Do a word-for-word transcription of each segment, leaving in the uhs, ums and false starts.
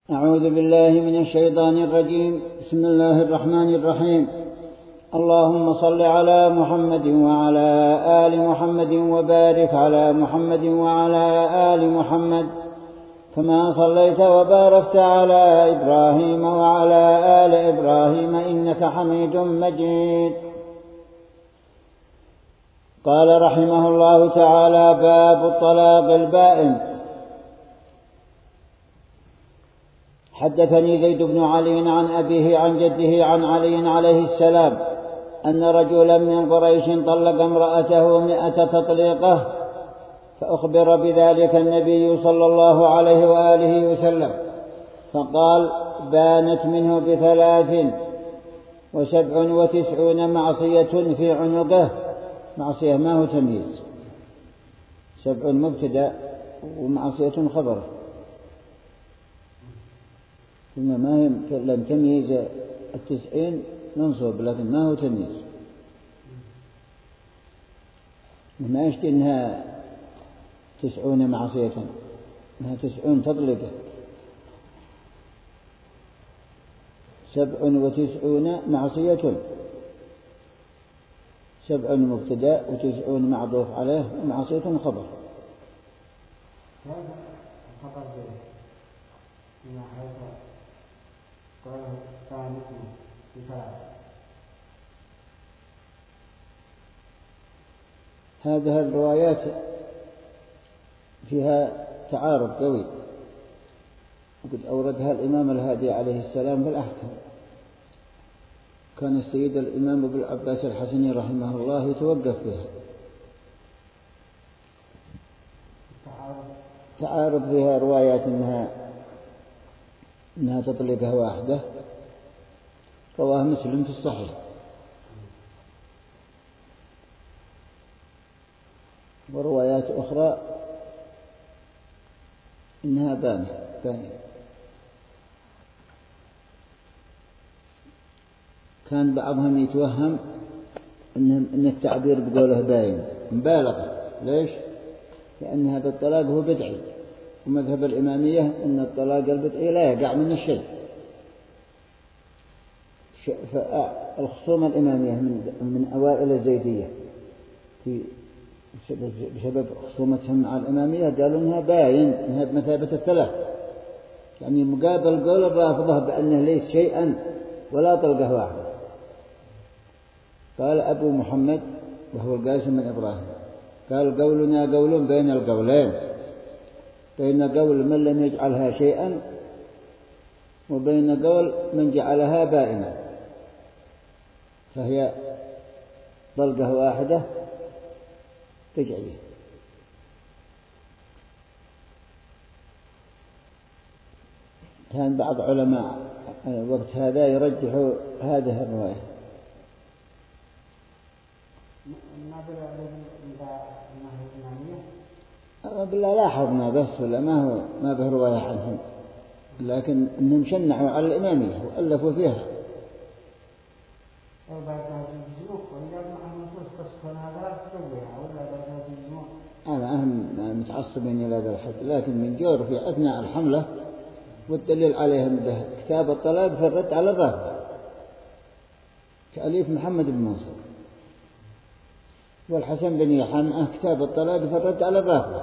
أعوذ بالله من الشيطان الرجيم. بسم الله الرحمن الرحيم. اللهم صل على محمد وعلى آل محمد وبارك على محمد وعلى آل محمد كما صليت وباركت على إبراهيم وعلى آل إبراهيم إنك حميد مجيد. قال رحمه الله تعالى: باب الطلاق البائن. حدثني زيد بن علي عن أبيه عن جده عن علي عليه السلام أن رجلا من قريش طلق امرأته مئة تطليقة، فأخبر بذلك النبي صلى الله عليه وآله وسلم فقال: بانت منه بثلاث وسبع وتسعون معصية في عنقه. معصية ما هو تمييز، سبع مبتدأ ومعصية خبر، ما هي لن تمييز التسعين منصوب لكن ما هو تمييز، ما يشتي إنها تسعون معصية، إنها تسعون تطلقة. سبع وتسعون معصية، سبع مبتدأ وتسعون معطوف عليه ومعصية خبر. هذه الروايات فيها تعارض قوي، وقد أوردها الإمام الهادي عليه السلام في الأحكام. كان السيد الإمام أبو العباس الحسني رحمه الله يتوقف فيها. تعارض فيها روايات إنها إنها تطلقها واحدة، رواه مسلم في الصحيح، وروايات أخرى إنها بانة بانة. كان بعضهم يتوهم إن التعبير بقوله باين مبالغة. ليش؟ لأن هذا الطلاق هو بدعي، ومذهب الإمامية أن الطلاق البدعي لا يقع من الشيء. فالخصومة الإمامية من من أوائل الزيدية في بسبب خصومتهم مع الإمامية قالوا إنها باين، إنها بمثابة الثلاث، يعني مقابل قول الرافضة بأنه ليس شيئا ولا طلقة واحدة. قال أبو محمد وهو القاسم بن إبراهيم: قال: قولنا قول بين القولين، بين قول من لم يجعلها شيئا وبين قول من جعلها بائنا، فهي طلقة واحدة رجعية. كان بعض علماء وقت هذا يرجحوا هذه الرواية. بالله لاحظنا بس ولا ما هو ما به رواية عنهم، لكن إنهم شنعوا على الإمامية وألفوا فيها. أنا أهم متعصبين إلى هذا الحد، لكن من جور في أثناء الحملة، والدليل عليهم به كتاب الطلاق في الرد على الرافضة كأليف محمد بن منصور، والحسن بن يحيى كتاب الطلاق في الرد على الرافضة.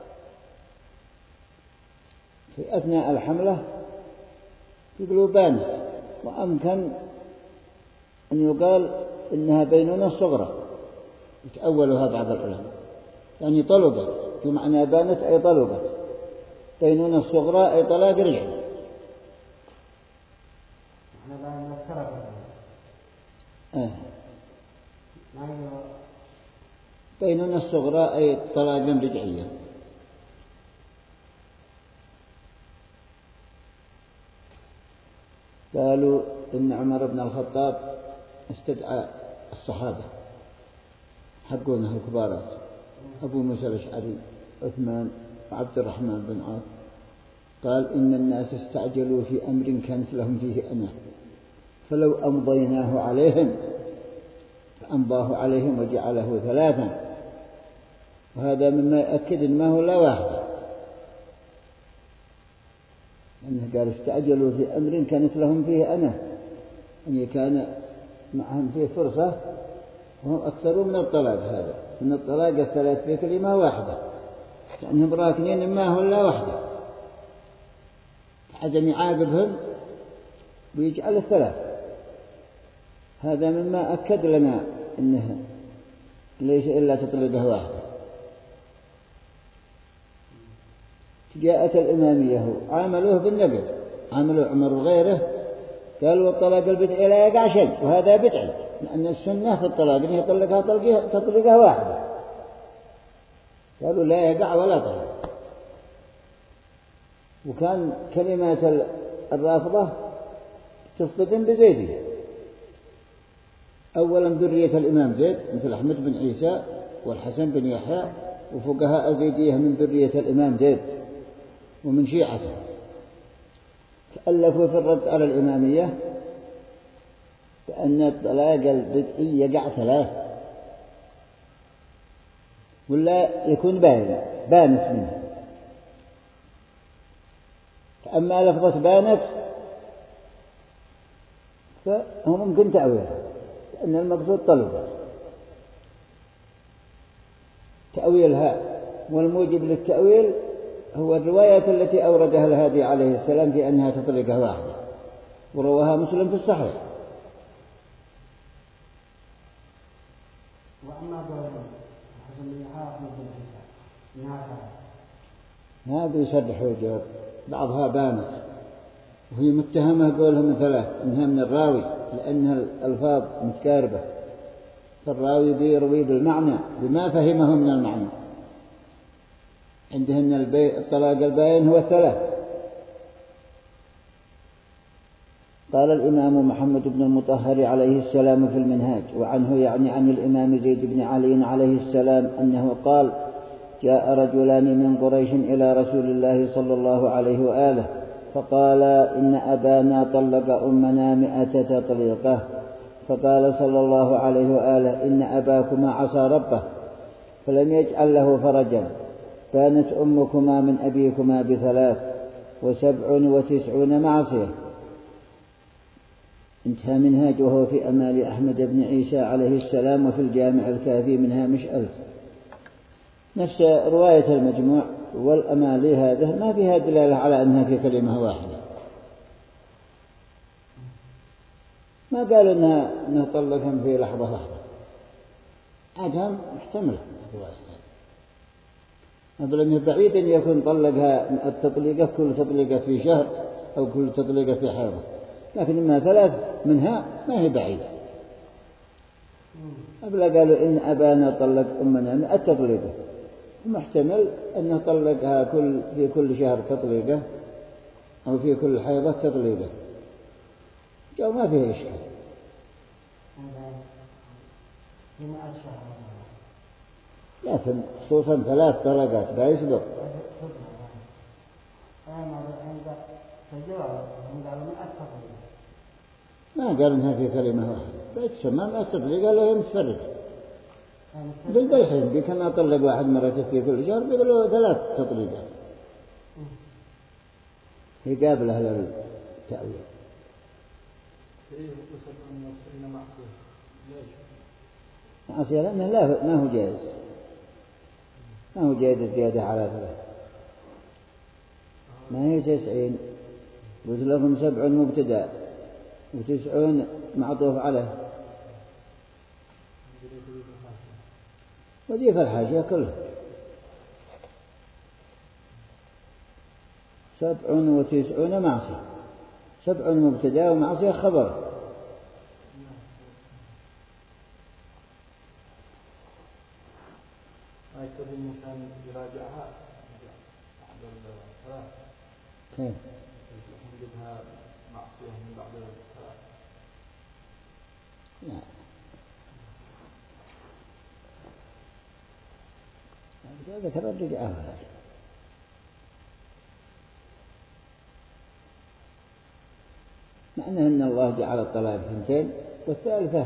في أثناء الحملة يقولوا بانت، وأمكن أن يقال إنها بينونة صغرى، يتأولها بعض العلماء، يعني طلقت بمعنى بانت أي طلقت، بينونة صغرى أي طلاق رجعي. آه. بينونة الصغرى أي طلاق رجعية. قالوا إن عمر بن الخطاب استدعى الصحابة حقونه الكبارات، أبو موسى الأشعري، عثمان وعبد الرحمن بن عوف. قال: إن الناس استعجلوا في أمر كانت لهم فيه أنا، فلو أمضيناه عليهم فأمضاه عليهم وجعله ثلاثا. وهذا مما يؤكد إن ما هو لا واحدة، لأنه قال استعجلوا في أمر كانت لهم فيه أنا، أن كان معهم فيه فرصة وهم أكثرون من الطلاق. هذا من الطلاق الثلاث في كلمة واحدة، لأنهم راكنين ما هو إلا واحدة، عدم يعاقبهم ويجعل الثلاث. هذا مما أكد لنا أنه ليس إلا تطلقه واحدة. جاءت الإمامية عاملوه بالنقل، عاملوا عمر وغيره، قالوا الطلاق البدعي لا يقع شيء، وهذا بدعي، لأن السنة في الطلاق أنه يطلقها تطلقها واحدة. قالوا لا يقع ولا طلاق. وكان كلمات الرافضة تصطدم بزيدية. أولا ذرية الإمام زيد مثل أحمد بن عيسى والحسن بن يحيى، وفقهاء زيدية من ذرية الإمام زيد ومن شيعته، تألفوا في الرد على الإمامية بأن الطلاق البدعي يقع ثلاث ولا يكون باين بانت منه. فأما لفظة بانت فهو ممكن تأويلها، لأن المقصود طلبة تأويلها، والموجب للتأويل هو الرواية التي أوردها الهادي عليه السلام في أنها تطلقها واحدة، ورواها مسلم في الصحيح. وأما قول الحسن بن يحيى وأحمد بن عيسى هذا يصرح وجوه، بعضها بانت وهي متهمة قولها من ثلاث، إنها من الراوي لأنها الألفاظ متقاربة، فالراوي بيروي بالمعنى بما فهمه من المعنى. عندهن الطلاق الباين هو الثلاث. قال الإمام محمد بن المطهر عليه السلام في المنهاج، وعنه يعني عن الإمام زيد بن علي عليه السلام أنه قال: جاء رجلان من قريش إلى رسول الله صلى الله عليه وآله فقال: إن أبانا طلق أمنا مئة تطليقة. فقال صلى الله عليه وآله: إن أباكما عصى ربه فلم يجعل له فرجا، كانت أمكما من أبيكما بثلاث وسبع وتسعون معصية. انتهى منهاج، وهو في أمال أحمد بن عيسى عليه السلام، وفي الجامع الكافي من هامش ألف. نفس رواية المجموع والأمالي هذا ما فيها دلالة على أنها في كلمة واحدة. ما قالوا أنها, أنها طلقهم في لحظة واحدة، عادهم محتملة الرواية. أبل أنه بعيد أن يكون طلقها التطليقة كل تطليقة في شهر أو كل تطليقة في حيضة، لكن إما ثلاث منها ما هي بعيدة. أبل قالوا إن أبانا طلق أمنا مئة تطليقة، محتمل أنه طلقها كل في كل شهر تطليقة أو في كل حيضة تطليقة، جو ما فيه إشكال. لكن خصوصا ثلاث طلقات لا يسبق. ما قال إنها في كلمة واحدة، بيتسمى مئة تطليقة لا يمتفرد. بالحين بي كما طلق واحد مرة في كل شهر بيقولوا ثلاث تطليقات، هي قابلة للتأويل. معصية لأنه لا ما هو جائز، ما هو جائز الزيادة على ثلاث، ما هي تسعين. قلت لكم سبع مبتدأ وتسعون معطوف عليه، وذي في الحاشية كلها سبع وتسعون معصية، سبع مبتدأ ومعصية خبر. كيف؟ نجدها معصية من بعد الثلاث. لا ذكر الرجعة هذا معنى أن الله جعل الطلاق اثنتين والثالثة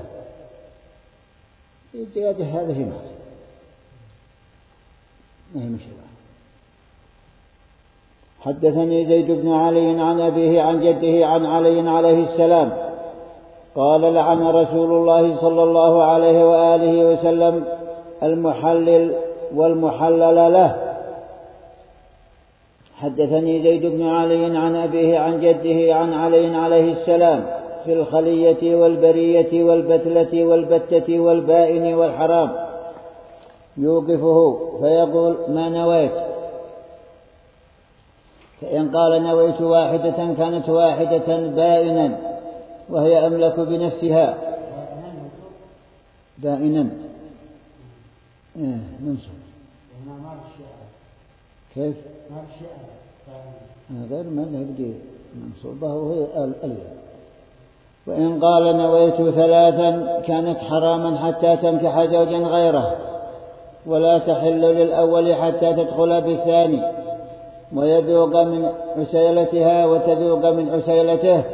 الزيادة هذا في معصية، ما هي مشروع. حدثني زيد بن علي عن أبيه عن جده عن علي عليه السلام قال لعن رسول الله صلى الله عليه وآله وسلم المحلل والمحلل له. حدثني زيد بن علي عن أبيه عن جده عن علي عليه السلام في الخلية والبرية والبتلة والبتة والبائن والحرام، يوقفه فيقول ما نويت، فإن قال نويت واحدة كانت واحدة بائنا وهي أملك بنفسها. بائنا إيه منصب كيف غير مذهب دي منصوبة وهي الألية. وإن قال نويت ثلاثا كانت حراما حتى تنكح زوجا غيره، ولا تحل للأول حتى تدخل بالثاني ويذوق من عسيلتها وتذوق من عسيلته.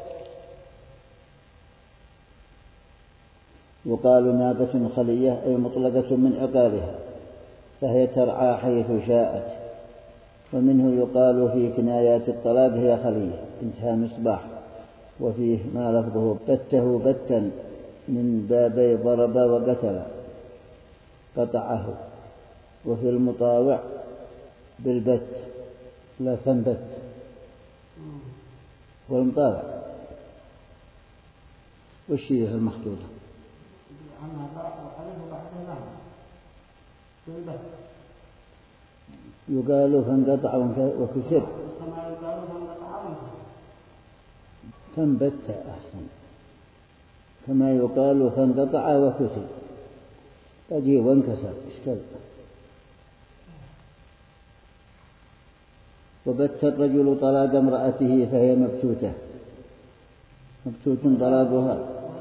يقال ناقة خلية أي مطلقة من عقالها فهي ترعى حيث شاءت. ومنه يقال في كنايات الطلاق هي خلية. انتهى مصباح. وفيه ما لفظه بته بتا من بابي ضرب وقتل قطعه. وفي المطاوع بالبت لا فنبت. والمطاوع وش هي المخطوطة؟ يقال فانقطع وكسر. فانبت أحسن كما يقال فانقطع وكسر. تجي وانكسر اشكال. وبت الرجل طلاق امرأته فهي مبتوتة. مبتوت طلاقها.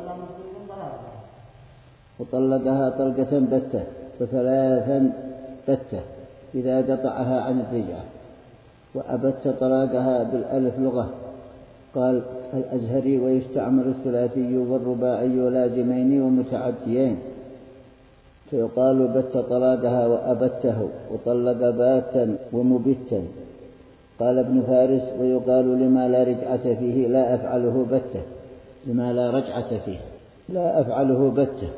وطلقها طلقة بتة وثلاثا بتة إذا قطعها عن الرجال. وأبت طلاقها بالألف لغة. قال الأزهري ويستعمل الثلاثي والرباعي لازمين ومتعديين، فيقال بت طلاقها وأبته وطلق باتا ومبتا. قال ابن فارس ويقال لما لا رجعة فيه لا أفعله بتة. لما لا رجعة فيه لا أفعله بتة.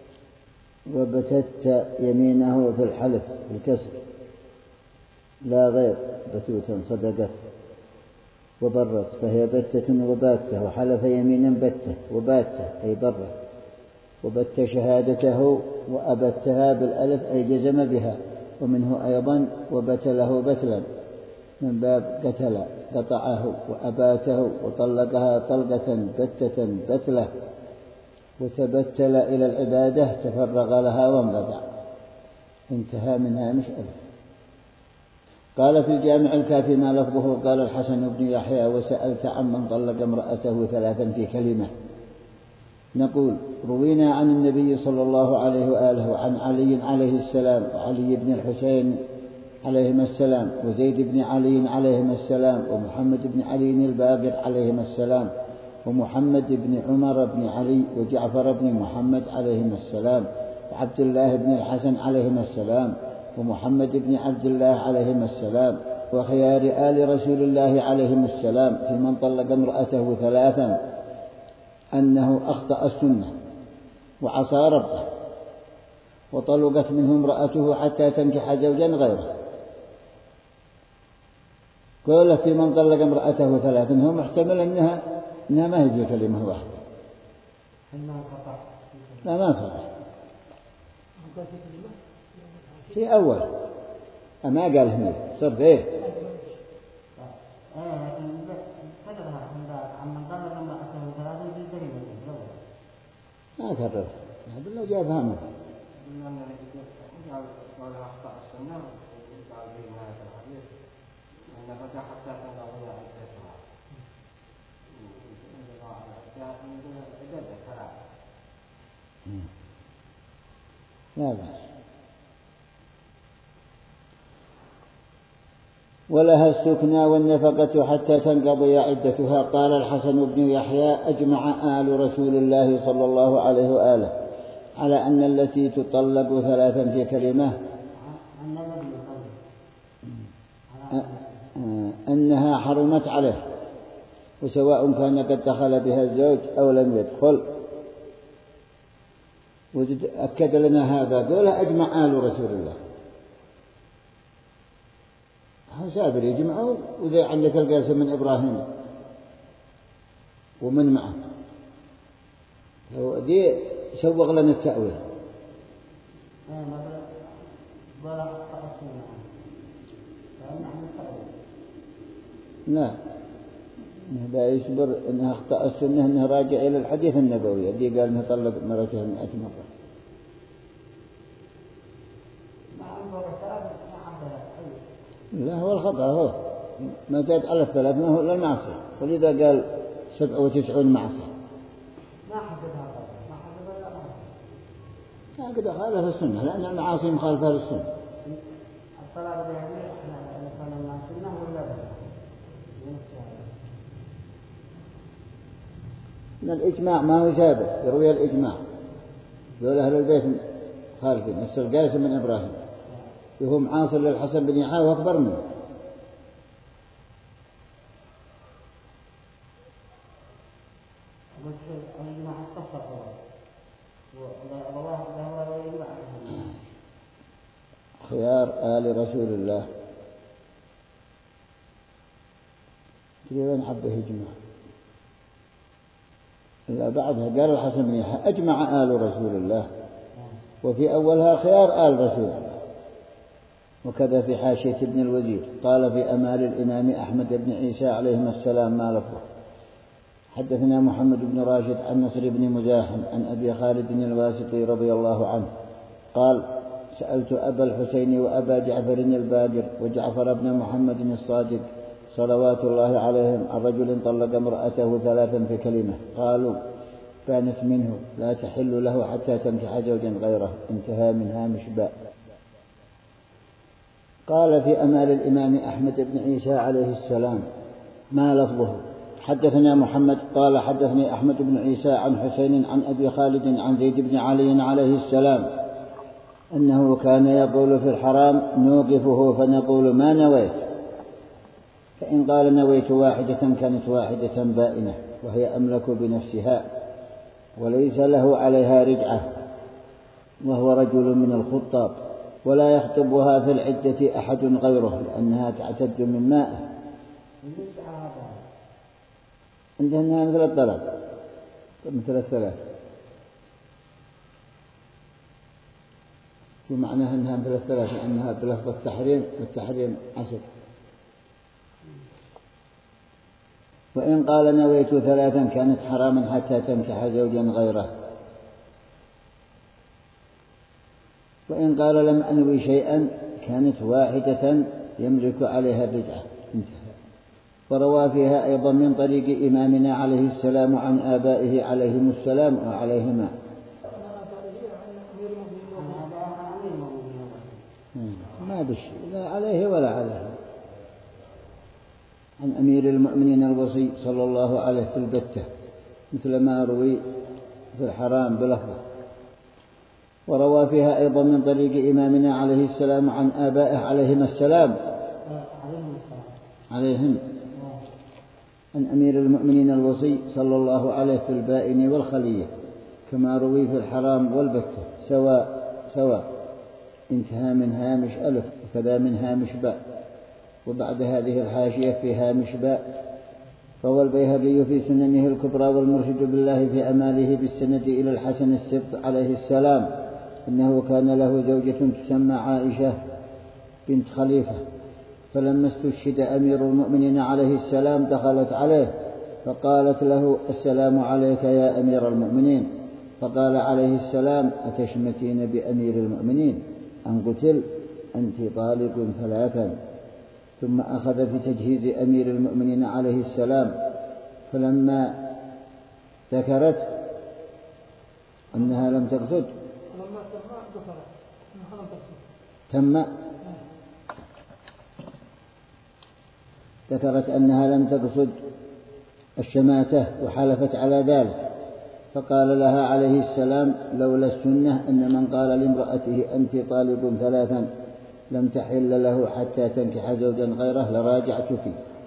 وبتت يمينه في الحلف بالكسر لا غير بتوتا صدقت. وبرت فهي بتة وباتة. وحلف يمينا بتة وباتة أي برت. وبت شهادته وأبتها بالألف أي جزم بها. ومنه أيضا وبتله بتلا من باب قتل قطعه وأباته. وطلقها طلقة بتة بتلة. وتبتل إلى العبادة تفرغ لها وانقطع. انتهى منها مش ألف. قال في الجامع الكافي ما لفظه قال الحسن بن يحيى وسألت عمن طلق امرأته ثلاثا في كلمة. نقول روينا عن النبي صلى الله عليه وآله وعن علي عليه السلام وعلي بن الحسين عليهما السلام وزيد بن علي عليهما السلام ومحمد بن علي الباقر عليهما السلام ومحمد بن عمر بن علي وجعفر بن محمد عليهما السلام وعبد الله بن الحسن عليهما السلام ومحمد بن عبد الله عليهما السلام وخيار آل رسول الله عليهم السلام في من طلق امرأته ثلاثا أنه أخطأ السنة وعصى ربه وطلقت منه امرأته حتى تنكح زوجا غيره. قال في من طلق امرأته ثلاثا هو محتمل أنها, إنها ما هي كلمة واحدة. لا ما صح في أول أما قال هنا صرت إيه ما كرر بالله جابها منه لا بأس. ولها السكنى والنفقة حتى تنقضي عدتها. قال الحسن بن يحيى أجمع آل رسول الله صلى الله عليه وآله على أن التي تطلق ثلاثا في كلمة أنها حرمت عليه، وسواء كان قد دخل بها الزوج أو لم يدخل. وأكد لنا هذا قوله أجمع آل رسول الله. سابر يجمعوا، وذي عندك القاسم من إبراهيم ومن معه، دي سوغ لنا التأويل. لا، لا يصبر إنها أخطأ السنة، إنها راجع إلى الحديث النبوي الذي قال إنه طلق مرته مئة مرة. لا، هو الخطأ هو ما زاد على الثلاث، ما هو إلا المعصية، ولذا قال سبع وتسعون معصية. ما حسبها ما حسبها لا معصية. هكذا خالف السنة، لأن المعاصي مخالفة للسنة. الصلاة بهذه إحنا نقول مع السنة ولا لا؟ من الإجماع ما هو ثابت، يروي الإجماع يقول أهل البيت خالفين. نفس القاسم من إبراهيم وهو معاصر للحسن بن يحيى وأكبر منه. خيار آل رسول الله تقريبا حبه إجماع. إلا بعدها قال الحسن بن يحيى أجمع آل رسول الله، وفي أولها خيار آل رسول الله. وكذا في حاشية ابن الوزير قال في أمال الإمام أحمد بن عيسى عليهما السلام ما لفظه. حدثنا محمد بن راشد عن نصر بن مزاحم عن أبي خالد الواسطي رضي الله عنه قال سألت أبا الحسين وأبا جعفر الباقر وجعفر بن محمد الصادق صلوات الله عليهم عن رجل طلق امرأته ثلاثا في كلمة، قالوا كانت منه لا تحل له حتى تنكح زوجا غيره. انتهى من هامش باء. قال في أمال الإمام أحمد بن عيسى عليه السلام ما لفظه. حدثنا محمد قال حدثني أحمد بن عيسى عن حسين عن أبي خالد عن زيد بن علي عليه السلام أنه كان يقول في الحرام نوقفه فنقول ما نويت، فإن قال نويت واحدة كانت واحدة بائنة وهي أملك بنفسها وليس له عليها رجعة، وهو رجل من الخطاب، ولا يخطبها في العدة أحد غيره لأنها تعتد من مائه. عندنا مثل الطلاق مثل الثلاث، ومعناها أنها مثل الثلاث لأنها بلفظ التحريم والتحريم عشر. وإن قال نويت ثلاثا كانت حراما حتى تنكح زوجا غيره، وإن قال لم أنوي شيئا كانت واحدة يملك عليها الرجعة. انتهى. وروى فيها أيضا من طريق إمامنا عليه السلام عن آبائه عليهم السلام وعليهما. ما بشي لا عليه ولا عليه. عن أمير المؤمنين الوصي صلى الله عليه في البتة مثل ما روي في الحرام بلفظه. وروى فيها أيضا من طريق إمامنا عليه السلام عن آبائه عليهم السلام عليهم عن أمير المؤمنين الوصي صلى الله عليه في البائن والخلية كما روي في الحرام والبتة سواء سواء. انتهى من هامش ألف وكذا من هامش باء. وبعد هذه الحاشية في هامش باء روى البيهقي في سننه الكبرى والمرشد بالله في أماله بالسند إلى الحسن السبط عليه السلام إنه كان له زوجة تسمى عائشة بنت خليفة، فلما استشهد أمير المؤمنين عليه السلام دخلت عليه فقالت له السلام عليك يا أمير المؤمنين، فقال عليه السلام أتشمتين بأمير المؤمنين أن قتل أنت طالق ثلاثا. ثم أخذ في تجهيز أمير المؤمنين عليه السلام، فلما ذكرت أنها لم تقصد تم ذكرت أنها لم تقصد الشماتة وحلفت على ذلك، فقال لها عليه السلام لولا السنة أن من قال لامرأته أنت طالب ثلاثا لم تحل له حتى تنكح زوجا غيره لراجعت فيه.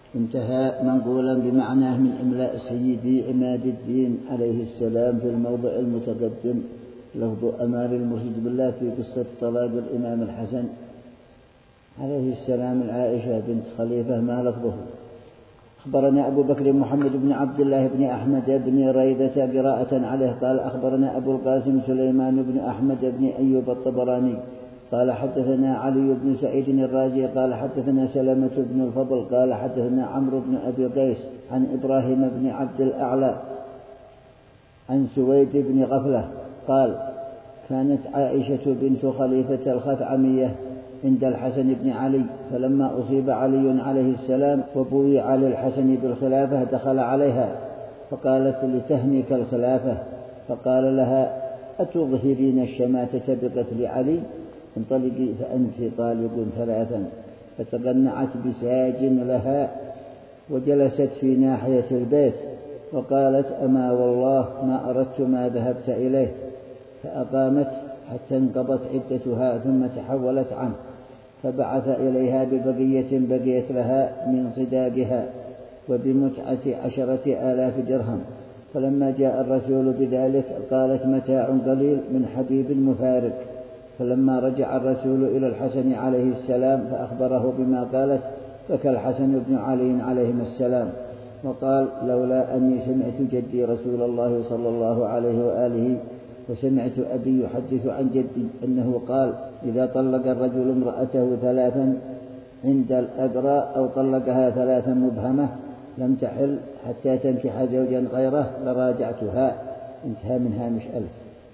انتهى منقولا بمعناه من إملاء سيدي عماد الدين عليه السلام في الموضع المتقدم لفظ أمار المرشد بالله في قصة طلاق الإمام الحسن عليه السلام العائشة بنت خليفة ما لفظه. أخبرنا أبو بكر محمد بن عبد الله بن أحمد بن ريدة قراءة عليه قال أخبرنا أبو القاسم سليمان بن أحمد بن أيوب الطبراني قال حدثنا علي بن سعيد الرازي قال حدثنا سلمة بن الفضل قال حدثنا عمرو بن أبي قيس عن إبراهيم بن عبد الأعلى عن سويد بن غفلة قال كانت عائشة بنت خليفة الخثعمية عند الحسن بن علي، فلما أصيب علي عليه السلام وبويع للحسن بالخلافة دخل عليها فقالت لتهنك الخلافة، فقال لها أتظهرين الشماتة بقتل علي؟ انطلقي فأنت طالق ثلاثا. فتقنعت بساج لها وجلست في ناحية البيت وقالت أما والله ما أردت ما ذهبت إليه، فأقامت حتى انقضت عدتها ثم تحولت عنه، فبعث إليها ببقية بقيت لها من صداقها وبمتعة عشرة آلاف درهم. فلما جاء الرسول بذلك قالت متاع قليل من حبيب مفارق. فلما رجع الرسول إلى الحسن عليه السلام فأخبره بما قالت بكى الحسن بن علي عليهما السلام وقال لولا أني سمعت جدي رسول الله صلى الله عليه وآله وسمعت أبي يحدث عن جدي أنه قال إذا طلق الرجل امرأته ثلاثا عند الأقرى أو طلقها ثلاثا مبهمة لم تحل حتى تنكح زوجا غيره لراجعتها. انتهى من هامش ألف.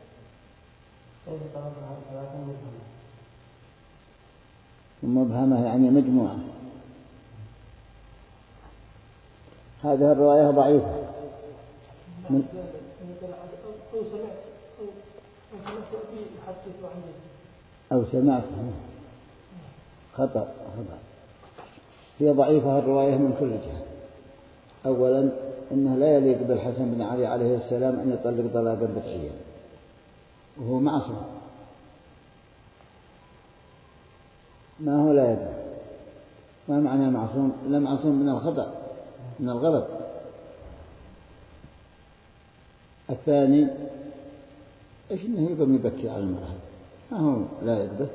مبهمة يعني مجموعة. هذه الرواية ضعيفة من أو سمعت خطأ خطأ هي ضعيفة الرواية من كل جهة. أولا إنه لا يليق بالحسن بن علي عليه السلام أن يطلق طلاقا بدعيا وهو معصوم، ما هو لا يدري ما معنى معصوم؟ لا معصوم من الخطأ من الغلط. الثاني إيش إنه يقوم يبكي على المرأة ما هو لا يقبل،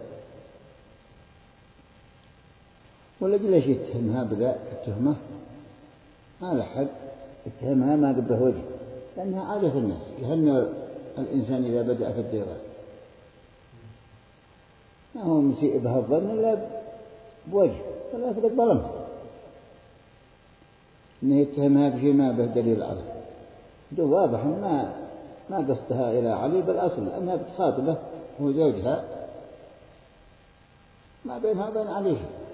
ولا ليش يتهمها بذا التهمة؟ ما له حق يتهمها ما قبله وجه، لأنها عادة الناس يهنوا الإنسان إذا بدأ في الديرة، ما هو مسيء بها الظن إلا بوجه ولا فقد ظلمها إنه يتهمها بشيء ما به دليل عليه. ده واضح ما ما قصدها إلى علي بالأصل لأنها بتخاطبه هو زوجها ما بينها وبين علي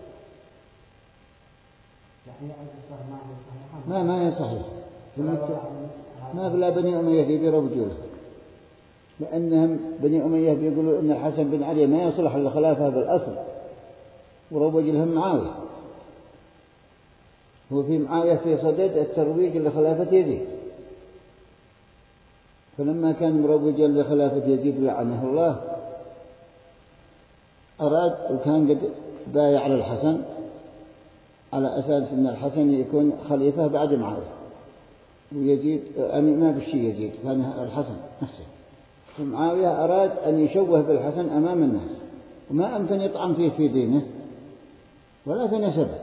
ما ما هي صحيح ما بلا بني أمية يبيروا بجوله، لأنهم بني أمية بيقولوا إن الحسن بن علي ما يصلح للخلافة بالأصل وربوا لهم معاوية، هو في معاوية في صدد الترويج لخلافة يزيد، فلما كان مروجا لخلافة يزيد لعنه الله أراد وكان قد بايع على الحسن على أساس أن الحسن يكون خليفة بعد معاوية ويزيد يعني ما بالشي يزيد كان الحسن نفسه، فمعاوية أراد أن يشوه بالحسن أمام الناس وما أمكن يطعن فيه في دينه ولا في نسبه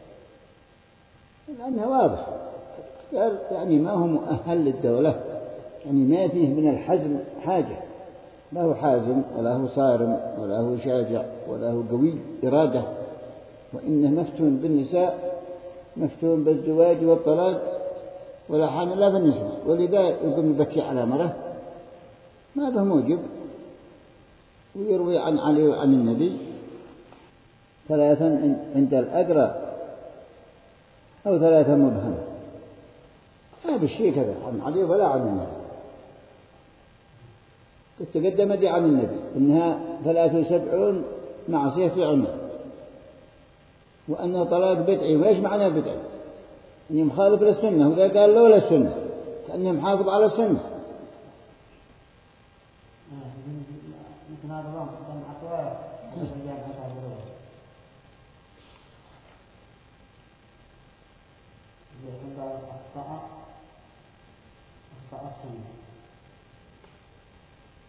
لأنه واضح يعني ما هو مؤهل للدولة، يعني ما فيه من الحزم حاجة، لا هو حازم ولا هو صارم ولا هو شاجع ولا هو قوي إرادة، وإنه مفتون بالنساء مفتون بالزواج والطلاق ولا حان لا بالنسبة، ولذا يقوم يبكي على مرة ما به موجب ويروي عن علي وعن النبي ثلاثا عند الأقرى أو ثلاثة مبهمة ما بالشيء كذا عن علي ولا عن النبي. تقدم دي عن النبي إنها ثلاث وسبعون معصية في عمر وأنه طلاق بدعي. وإيش معنى بدعي؟ إنه مخالف للسنة، وإذا قال لولا السنة كأنه محافظ على السنة.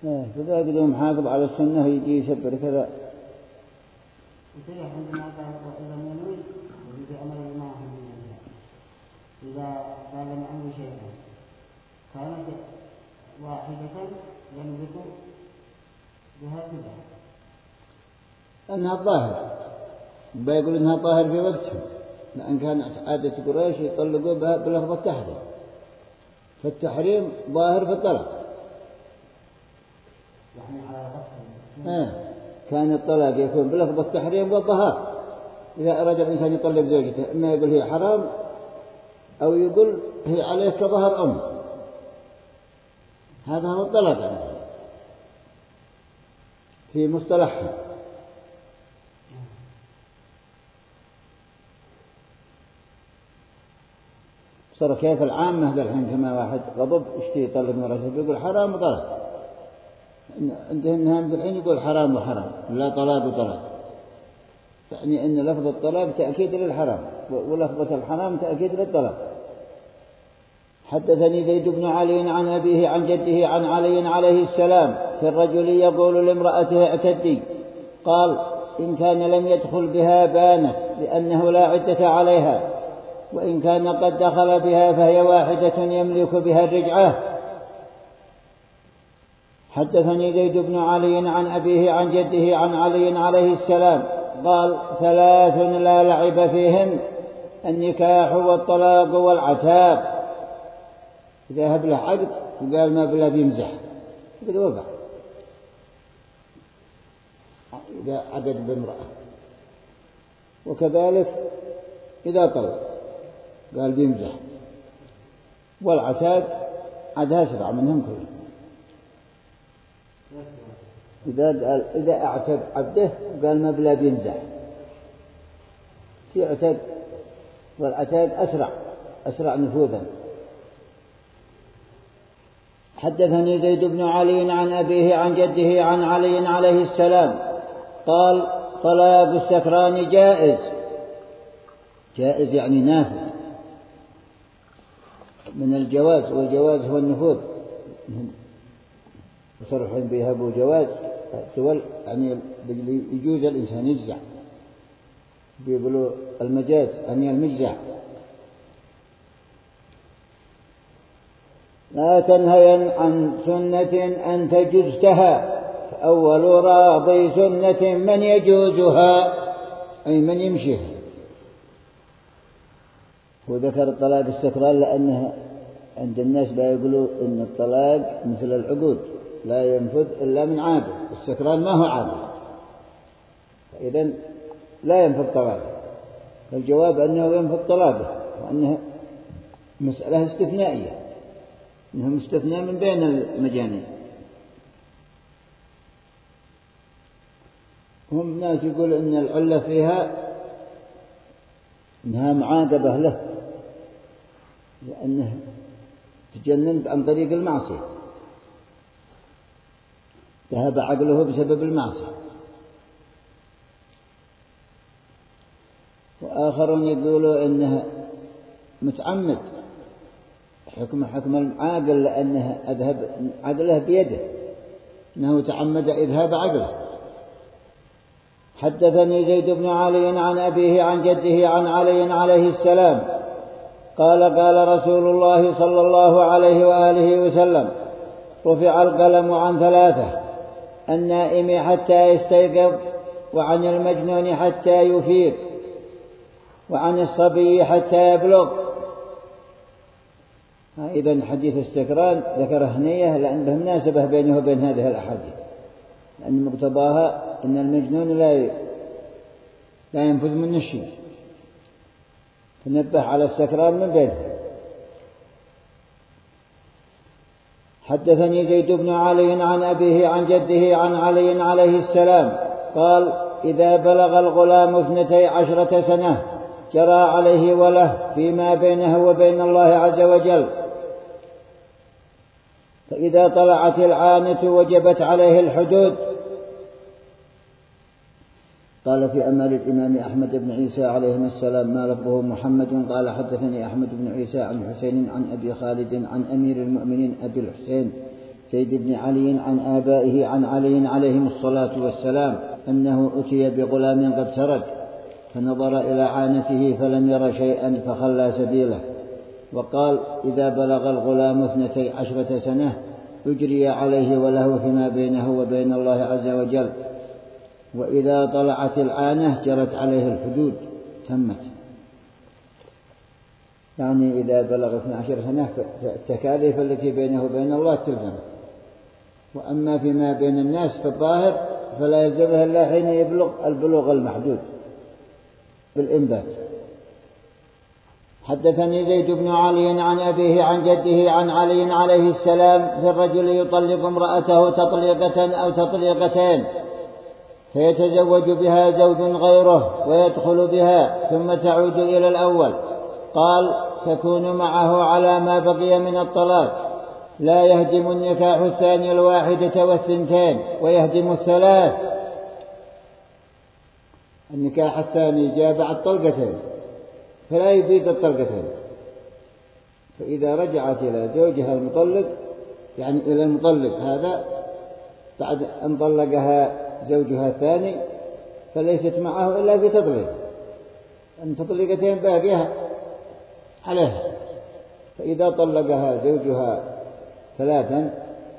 فإذا قدوا محافظ على السنة يجي يسبر كذا. وصريح عندما قال إذا ينوي وفي أمر ما إذا قال من أمر شيئا كانت واحدة ينبت بها كذا أنها ظاهر بيقول إنها ظاهر في وقتها، لأن كانت عادة قريش يطلقوا بها بلفظ التحريم، فالتحريم ظاهر في الطلاق. يعني على آه. كان الطلاق يكون بلفظ التحريم والظهار. إذا أراد الإنسان يطلق زوجته إما يقول هي حرام أو يقول هي عليه كظهر أم، هذا هو الطلاق عندهم في مصطلحهم. صار كيف العامة ذا الحين كما واحد غضب يشتي يطلق مرته بيقول حرام وطلاق، عندهم الحين يقول حرام وحرام لا طلاق وطلاق، يعني أن لفظ الطلاق تأكيد للحرام ولفظة الحرام تأكيد للطلاق. حدثني زيد بن علي عن أبيه عن جده عن علي عليه السلام في الرجل يقول لامرأته اعتدي، قال إن كان لم يدخل بها بانت لأنه لا عدة عليها، وإن كان قد دخل بها فهي واحدة يملك بها الرجعة. حدثني زيد بن علي عن أبيه عن جده عن علي عليه السلام قال ثلاث لا لعب فيهن النكاح والطلاق والعتاب. إذا هب له عقد وقال ما بلا بيمزح قد وقع، إذا عقد بامرأة، وكذلك إذا طلق قال بيمزح، والعتاد عدها سبع منهم كلهم. إذا قال إذا اعتد عبده قال ما بلا بيمزح في عتاد، والعتاد أسرع أسرع نفوذا. حدثني زيد بن علي عن أبيه عن جده عن علي عليه السلام قال طلاق السكران جائز، جائز يعني نافذ من الجواز، والجواز هو النفوذ، وصرحين بيهبوا جواز سوال يعني يجوز الإنسان يجزع، بيقولوا المجاز أن المجزع. لا تنهين عن سنة أن تجزتها فأول راضي سنة من يجوزها أي من يمشيها. وذكر الطلاق السكران لأنها عند الناس لا يقولوا إن الطلاق مثل العقود لا ينفذ إلا من عاقل، السكران ما هو عاقل، فإذن لا ينفذ طلاقه. فالجواب أنه ينفذ طلاقه، وأنها مسألة استثنائية، أنه مستثنى من بين المجانين. هم ناس يقول إن العلة فيها إنها معاقبة له لأنه تجنن عن طريق المعصية، ذهب عقله بسبب المعصية. وآخرون يقولوا إنها متعمد، حكم حكم العاقل لأنها أذهب عقله بيده، إنه تعمد إذهاب عقله. حدثني زيد بن علي عن أبيه عن جده عن علي عليه السلام قال قال رسول الله صلى الله عليه وآله وسلم رفع القلم عن ثلاثة: النائم حتى يستيقظ، وعن المجنون حتى يفيق، وعن الصبي حتى يبلغ. إذن حديث السكران ذكر هنية لأن به مناسبة بينه وبين هذه الأحاديث، لأن مقتضاها أن المجنون لا لا ينفذ منه الشيء، فنبه على السكران من بينه. حدثني زيد بن علي عن أبيه عن جده عن علي عليه السلام قال إذا بلغ الغلام اثنتي عشرة سنة جرى عليه وله فيما بينه وبين الله عز وجل، فإذا طلعت العانة وجبت عليه الحدود. قال في أمال الإمام أحمد بن عيسى عليهما السلام ما لفظه محمد قال حدثني أحمد بن عيسى عن حسين عن أبي خالد عن أمير المؤمنين أبي الحسين زيد بن علي عن آبائه عن علي عليهم الصلاة والسلام أنه أتي بغلام قد سرد فنظر إلى عانته فلم ير شيئا فخلى سبيله، وقال: إذا بلغ الغلام اثنتي عشرة سنة أجري عليه وله فيما بينه وبين الله عز وجل، وإذا طلعت العانة جرت عليه الحدود تمت. يعني إذا بلغ اثنتي عشرة سنة فالتكاليف التي بينه وبين الله تلزم، وأما فيما بين الناس في الظاهر فلا يلزمه إلا حين يبلغ البلوغ المحدود بالإنبات. حدثني زيد بن علي عن أبيه عن جده عن علي عليه السلام في الرجل يطلق امرأته تطليقة أو تطليقتين فيتزوج بها زوج غيره ويدخل بها ثم تعود إلى الأول. قال: تكون معه على ما بقي من الطلاق، لا يهدم النكاح الثاني الواحدة والثنتين ويهدم الثلاث. النكاح الثاني جاء بعد طلقتين فلا يزيد الطلقتين، فإذا رجعت إلى زوجها المطلق يعني إلى المطلق هذا بعد أن طلقها زوجها الثاني فليست معه إلا في تطليق، أن تطلقتين باقيها عليها. فإذا طلقها زوجها ثلاثا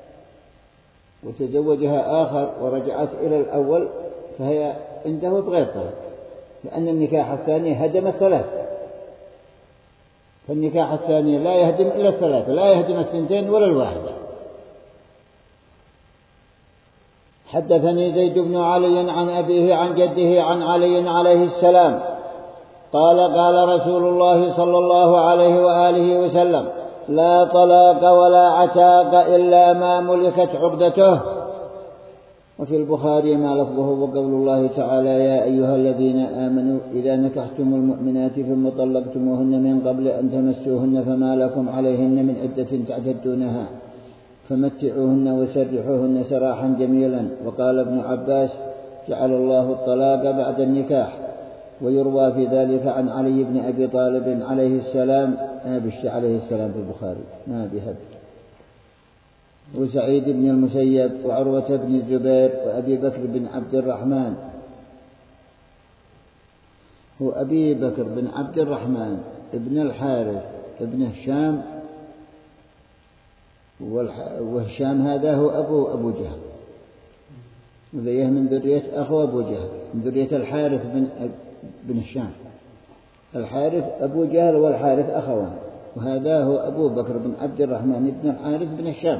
وتزوجها آخر ورجعت إلى الأول فهي عنده بغير طلاق، لأن النكاح الثاني هدم الثلاث، فالنكاح الثاني لا يهدم إلا الثلاثة، لا يهدم الثنتين ولا الواحدة. حدثني زيد بن علي عن أبيه عن جده عن علي عليه السلام قال: قال رسول الله صلى الله عليه وآله وسلم: لا طلاق ولا عتاق إلا ما ملكت عقدته. وفي البخاري ما لفظه وقول الله تعالى: يا أيها الذين آمنوا إذا نكحتم المؤمنات ثم طلقتموهن من قبل أن تمسوهن فما لكم عليهن من عدة تعتدونها فمتعوهن وسرحوهن سراحا جميلا. وقال ابن عباس: جعل الله الطلاق بعد النكاح. ويروى في ذلك عن علي بن أبي طالب عليه السلام ما بشي عليه السلام في البخاري ما بهذا، وسعيد بن المسيب وعروة بن الزبير وأبي بكر بن عبد الرحمن هو أبي بكر بن عبد الرحمن ابن الحارث ابن هشام، وهشام هذا هو أبو أبو جهل، وذيه من ذرية أخو أبو جهل من ذرية الحارث بن بن هشام. الحارث أبو جهل والحارث أخوان، وهذا هو أبو بكر بن عبد الرحمن بن الحارث بن هشام.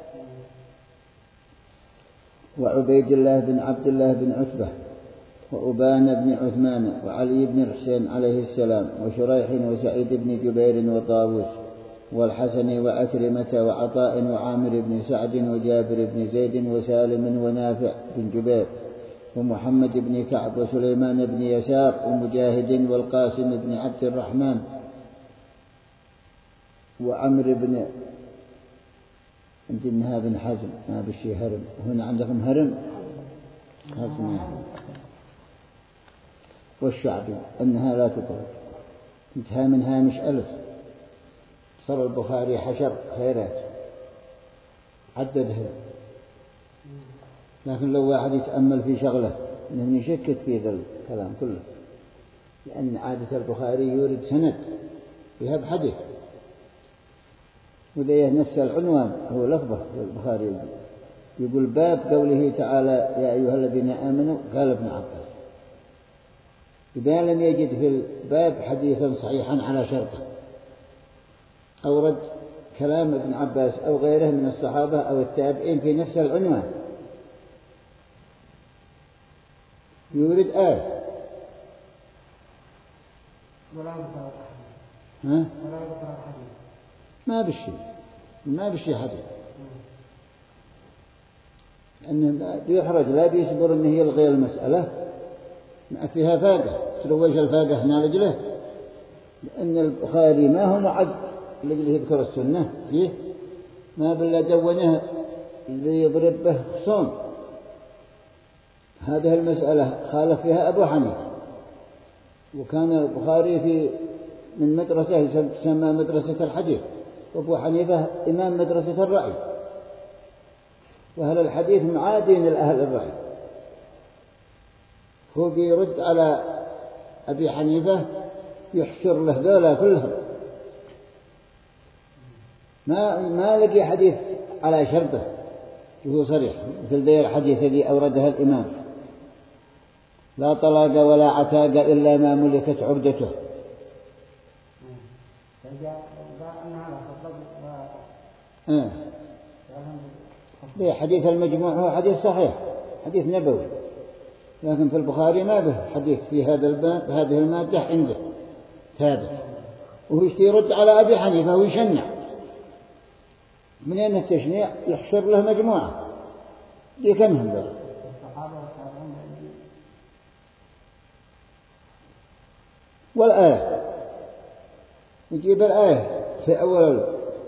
وعبيد الله بن عبد الله بن عتبة وأبان بن عثمان وعلي بن الحسين عليه السلام وشريح وسعيد بن جبير وطاووس والحسن وأكرمة وعطاء وعامر بن سعد وجابر بن زيد وسالم ونافع بن جبير ومحمد بن كعب وسليمان بن يسار ومجاهد والقاسم بن عبد الرحمن وعمر بن عندنا بن حزم ما بشي هرم، هنا عندكم هرم حزم. والشعبي أنها لا تطلق، انتهى من هامش ألف. صار البخاري حشر خيرات عددها، لكن لو واحد يتأمل في شغله إنه يشكك في ذا الكلام كله، لأن عادة البخاري يورد سند بهذا الحديث، وليه نفس العنوان هو لفظه البخاري يقول: باب قوله تعالى يا أيها الذين آمنوا. قال ابن عباس: إذا لم يجد في الباب حديثا صحيحا على شرطه أورد كلام ابن عباس أو غيره من الصحابة أو التابعين في نفس العنوان، يورد آية ها؟ ما بشي ما بشي حديث، لأنه بيحرج لا بيصبر أنه يلغي المسألة فيها فاقة ترويش الفاقة هنا رجله، لأن البخاري ما هو معد لجل يذكر السنة فيه، ما بلا دونه اللي يضرب به خصوم. هذه المسألة خالف فيها أبو حنيفة، وكان البخاري في من مدرسة تسمى مدرسة الحديث، وأبو حنيفة إمام مدرسة الرأي، وأهل الحديث معادين لأهل الرأي. هو بيرد على أبي حنيفة يحشر له ذولا كلهم، ما ما لقي حديث على شرطه وهو صريح مثل ذي الحديث الذي أوردها الإمام: لا طلاق ولا عتاق إلا ما ملكت عقدته. آه. حديث المجموع هو حديث صحيح، حديث نبوي، لكن في البخاري ما به حديث في هذا الباب هذه المادة عنده ثابت، وهو يرد على أبي حنيفة ويشنع. من أين التشنيع؟ يحشر له مجموعة دي كمهم ذلك. والآية يجيب الآية في أول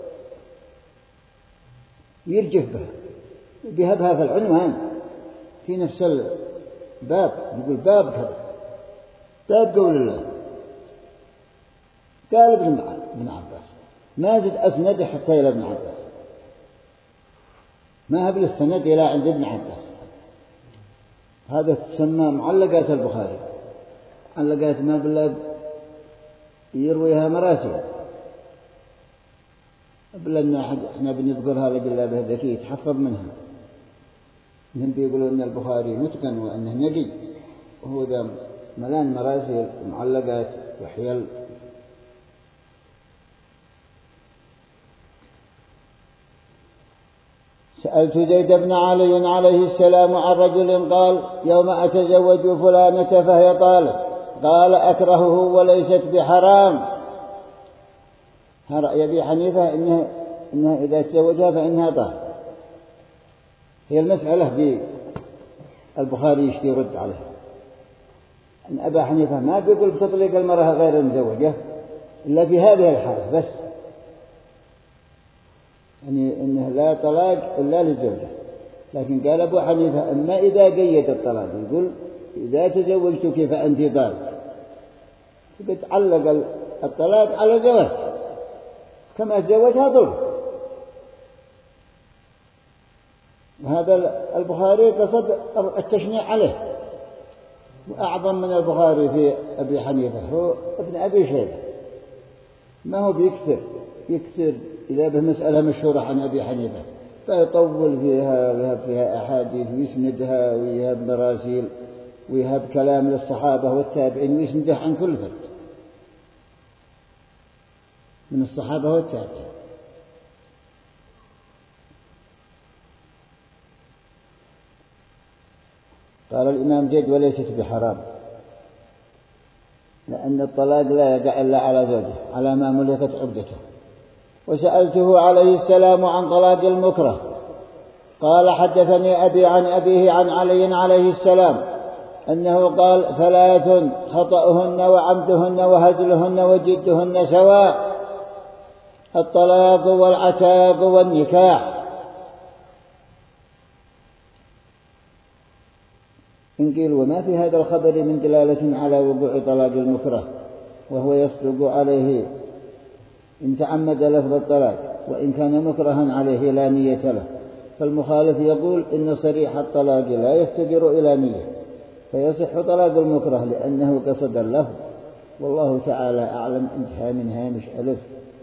يرجف بها بهبها في العنوان في نفس الباب، يقول باب كذا، باب قول الله. قال ابن عباس، ما زد أسند حتى إلى ابن عباس، ما هب السند إلى عند ابن عباس. هذا تسمى معلقات البخاري، معلقات ما بالله يرويها مراسيل، بلنا احنا بنذكرها لجل به ذكي يتحفظ منها. هم بيقولوا ان البخاري متقن وانه نقي، وهو ذا ملان مراسيل ومعلقات وحيل. سألت زيد بن علي عليه السلام عن رجل قال: يوم أتزوج فلانة فهي طالق، قال: أكرهه وليست بحرام. رأي أبي حنيفة إنها, إنها إذا تزوجها فإنها طالق. هي المسألة في البخاري يشتي يرد عليها أن أبا حنيفة ما بيقول بتطلق المرأة غير المزوجة إلا في هذه الحالة بس، يعني إنه لا طلاق إلا للزوجة. لكن قال أبو حنيفة: أما إذا قيد الطلاق يقول: إذا تزوجتك فأنت طالق، بتعلق الطلاق على الزواج كما تزوجها طلق. وهذا البخاري قصد التشنيع عليه، وأعظم من البخاري في أبي حنيفة هو ابن أبي شيبة، ما هو بيكثر يكثر إذا بمسألة مشهورة عن أبي حنيفة فيطول فيها ويهب فيها أحاديث ويسندها ويهب مراسيل ويهب كلام للصحابة والتابعين ويسنده عن كل فرد من الصحابة والتابعين. قال الإمام زيد: وليست بحرام، لأن الطلاق لا يقع إلا على زوجه على ما ملكت عقدته. وسألته عليه السلام عن طلاق المكره، قال: حدثني أبي عن أبيه عن علي عليه السلام أنه قال: ثلاث خطأهن وعمدهن وهزلهن وجدهن سواء: الطلاق والعتاق والنكاح. إن قيل: وما في هذا الخبر من دلالة على وقوع طلاق المكره، وهو يصدق عليه إن تعمد لفظ الطلاق، وإن كان مكرها عليه لا نية له. فالمخالف يقول إن صريح الطلاق لا يفتقر إلى نية، فيصح طلاق المكره لأنه قصد اللفظ، والله تعالى أعلم. انتهى من هامش ألف.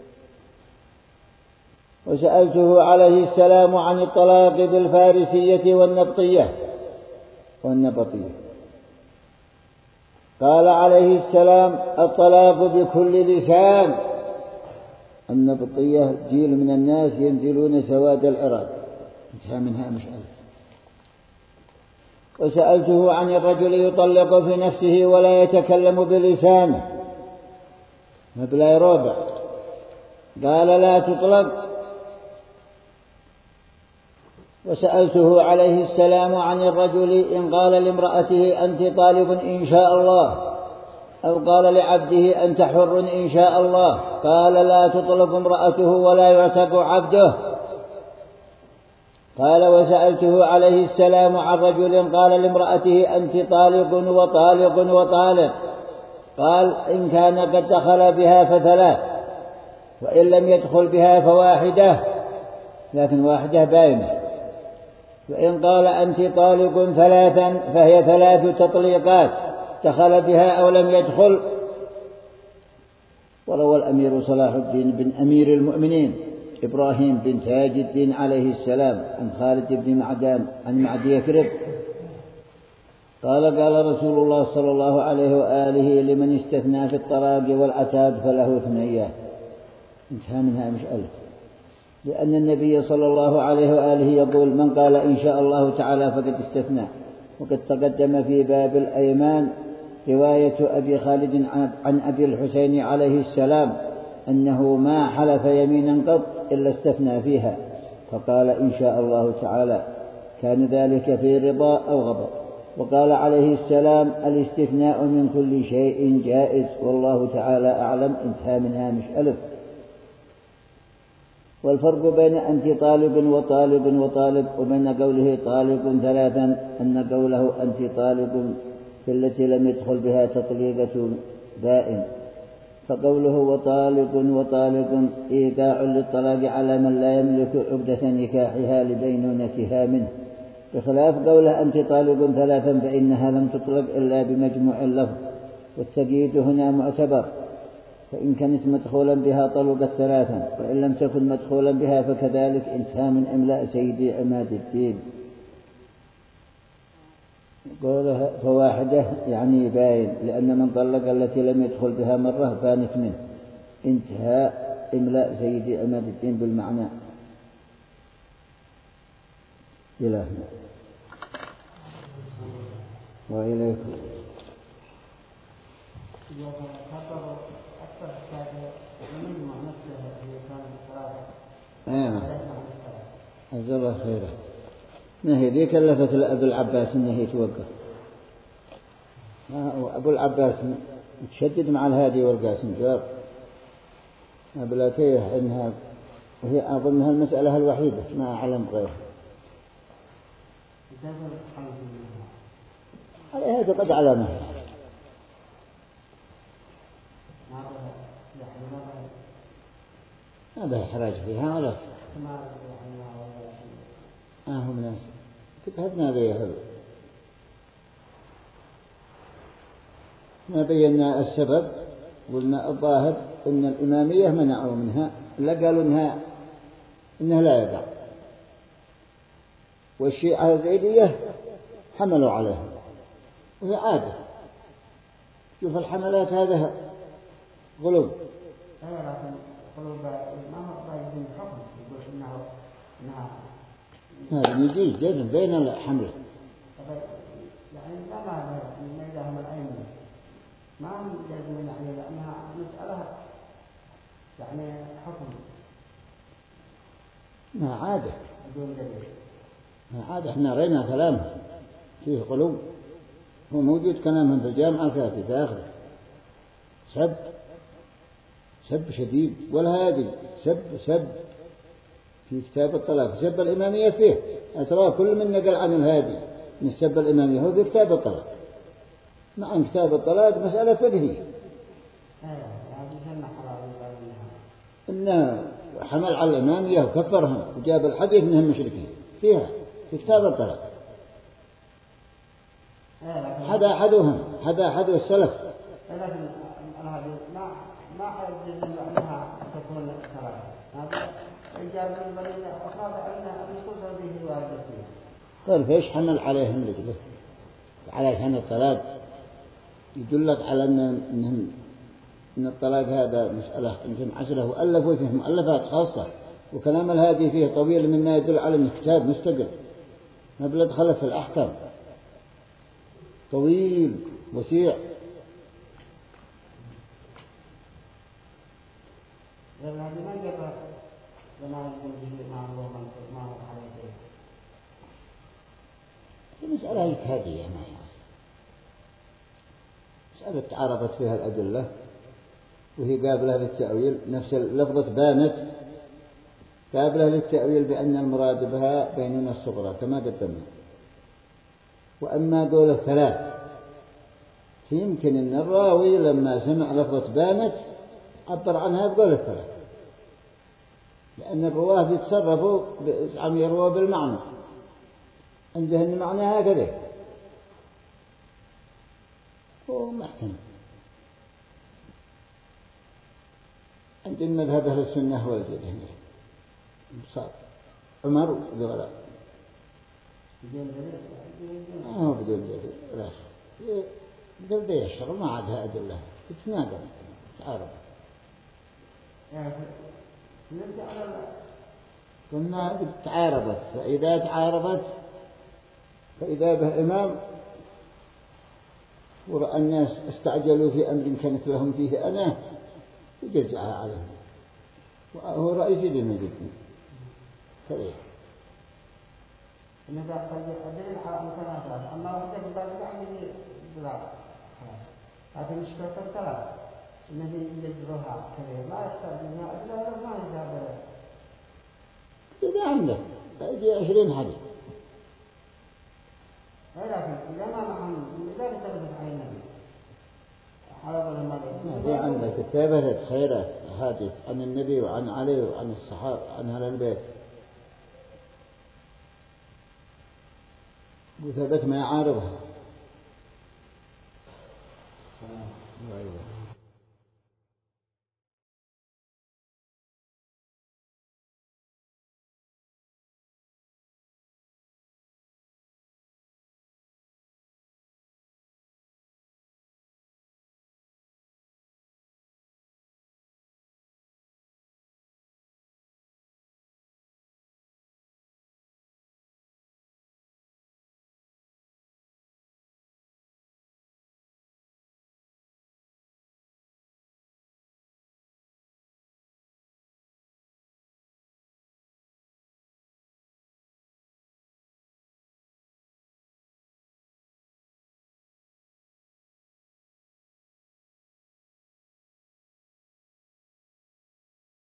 وسألته عليه السلام عن الطلاق بالفارسية والنبطية والنبطية، قال عليه السلام: الطلاق بكل لسان. النبطية جيل من الناس ينزلون سواد العراق. انتهى من هامش ألف. وسألته عن الرجل يطلق في نفسه ولا يتكلم بلسانه بلا ربع، قال: لا تطلق. وسألته عليه السلام عن الرجل إن قال لامرأته: أنت طالب إن شاء الله، أو قال لعبده: أنت حر إن شاء الله، قال: لا تطلق امرأته ولا يعتق عبده. قال: وسألته عليه السلام عن رجل قال لامرأته: أنت طالق وطالق وطالق، قال: إن كان قد دخل بها فثلاث، وإن لم يدخل بها فواحدة، لكن واحدة باينة. فإن قال أنت طالق ثلاثا فهي ثلاث تطليقات دخل بها أو لم يدخل. وروى الأمير صلاح الدين بن أمير المؤمنين إبراهيم بن تاج الدين عليه السلام عن خالد بن معدان عن معدي يكرب قال قال رسول الله صلى الله عليه وآله لمن استثنى في الطلاق والعتاد فله اثنيان. انتهى منها مش ألف، لأن النبي صلى الله عليه وآله يقول من قال إن شاء الله تعالى فقد استثنى. وقد تقدم في باب الأيمان رواية أبي خالد عن أبي الحسين عليه السلام أنه ما حلف يمينا قط إلا استثنى فيها فقال إن شاء الله تعالى، كان ذلك في رضا أو غضب. وقال عليه السلام الاستثناء من كل شيء جائز والله تعالى أعلم. انتهى منها مش ألف. والفرق بين أنت طالب وطالب وطالب وبين قوله طالب ثلاثا أن قوله أنت طالب في التي لم يدخل بها تطليقة بائن، فقوله وطالب وطالب إيقاع للطلاق على من لا يملك عقدة نكاحها لبينونتها منه، بخلاف قوله أنت طالب ثلاثا فإنها لم تطلق إلا بمجموع اللفظ، والتقييد هنا معتبر، فإن كانت مدخولا بها طلقت ثلاثا، وإن لم تكن مدخولا بها فكذلك. انتهى من إملاء سيدي عماد الدين. قوله فواحدة يعني باين، لأن من طلق التي لم يدخل بها مرة بانت منه. انتهى إملاء سيدي عماد الدين بالمعنى. إلهنا وإليكم. ايه عز الله خيره. نهي ذي كلفت أبو العباس إنه يتوقف. أبو العباس متشدد مع الهادي والقاسم قال أبلاتيه إنها وهي أظنها المسألة الوحيدة ما أعلم غيرها. عليها تقد علامة ما به إحراج فيها ولا آه هم ناس كتبنا بيه. ما بينا السبب، قلنا الظاهر إن الإمامية منعوا منها، لا قالوا إنها إنها لا يقع، والشيعة الزيدية حملوا عليها وهي عادة. شوف الحملات هذا غلو. هذا يجيز جزم بين الحملة. يعني لا ما نجاهم الأئمة ما هم جزم يعني لأنها مسألة يعني حكم ما عادة بدون دليل. ما عادة احنا رأينا كلامه فيه غلو، هو موجود كلامهم في الجامعة الكافي في آخره سب سب شديد. والهادي سب سب في كتاب الطلاق، سب الإمامية فيه أترى كل من نقل عن الهادي من سب الإمامية هو في كتاب الطلاق، مع كتاب الطلاق مسألة فقهية إنه حمل على الإمامية وكفرهم وجاب الحديث إنهم مشركين فيها في كتاب الطلاق. هذا أحدهم هذا أحد السلف. لكن الهادي ما ما يجوز أنها تكون كراهة. هذا إجابة من أصحاب أن النصوص هذه واردة فيها. طيب فيش حمل عليهم رجله على شأن الطلاق؟ يدلك على أن إنهم إن الطلاق هذا مسألة يمكن عشرة وألفوا فيه مؤلفات خاصة، وكلام الهادي فيه طويل مما يدل على أنه كتاب مستقل ما بلا دخل في الأحكام، طويل وسيع. لأن هذه ما جرى لما يكون به مع الله من مع عليه. المسألة اجتهادية ما هي مسألة تعارضت فيها الأدلة وهي قابلة للتأويل. نفس لفظة بانت قابلة للتأويل بأن المراد بها بينونة الصغرى كما قدمنا. وأما قول الثلاث فيمكن أن الراوي لما سمع لفظة بانت عبر عنها بقول الثلاث، لأن الرواه بيتصرفوا عم يروى بالمعنى، عنده أن معناها كذا هو محتمل. عند المذهب أهل السنة والجديد صار عمر ذولا ما هو بدون دليل لا بدل ده يشتغل ما عادها أدلة تتناقض تعارض. قلنا تعارضت فإذا تعارضت فإذا به إمام ورأى الناس استعجلوا في أمر كانت لهم فيه أنا يجزعها عليهم وهو رئيس دين جدا كذلك. إنه قد أدري على متناسبات أما وحدة بذلك عندي لا هذه مشكلة الثلاث النبي يجبرها كذا لا يحتاج منها أدلة ما يجاب إذا عندك يجي عشرين حديث لكن إذا ما نحن لا نتلفت عن النبي حلق المالي في عندك ثبتت خيرات حديث عن النبي وعن علي وعن الصحابة عن أهل البيت وثبت ما يعارضها.